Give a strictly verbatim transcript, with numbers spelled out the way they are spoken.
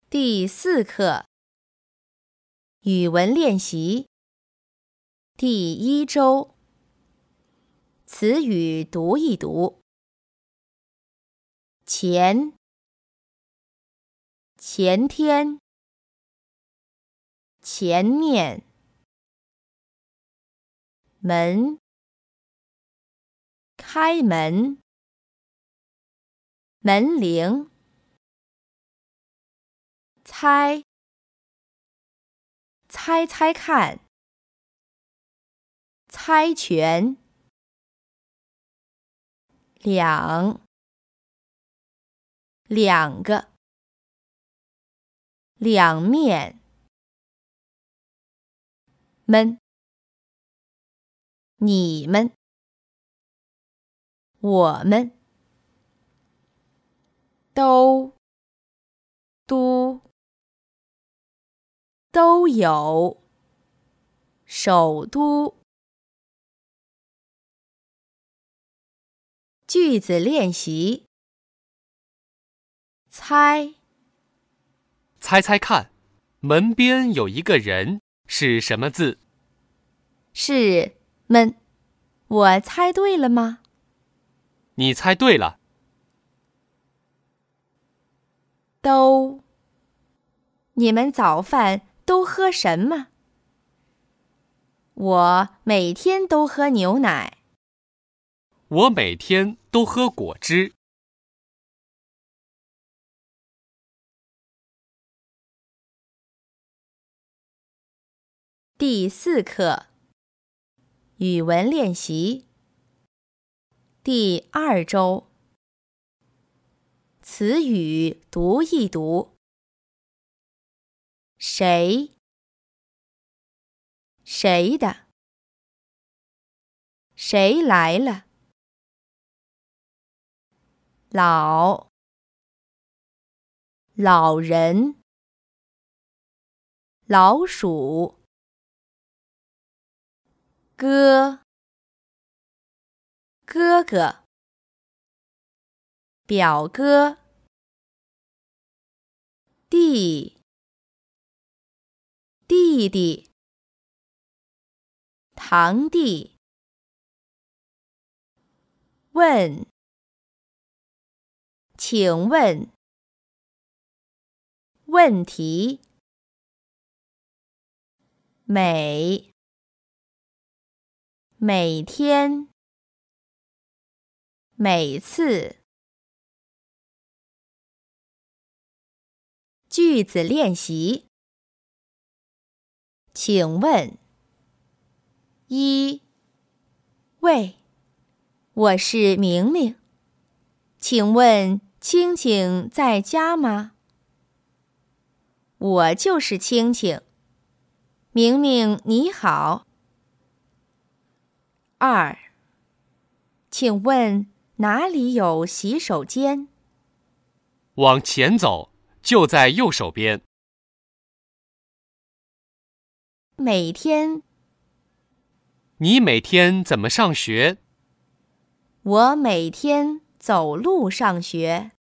第四课语文练习第一周词语读一读。前，前天，前面，门，开门，门铃，猜，猜猜看，猜拳，两，两个，两面，们，你们，我们，都，都，都有，首都。句子练习。猜， 猜猜看，门边有一个人，是什么字？ 是们。我猜对了吗？ 你猜对了。 都，你们早饭都喝什么？我每天都喝牛奶。 我每天都喝果汁。 第四课语文练习第二周词语读一读。谁，谁的，谁来了？老，老人，老鼠，哥，哥哥，表哥，弟，弟弟，堂弟，问，请问，问题，每，每天，每次。句子练习。请问：一，喂，我是明明，请问青青在家吗？我就是青青。明明你好。二，请问哪里有洗手间？ 往前走，就在右手边。 每天， 你每天怎么上学？ 我每天走路上学。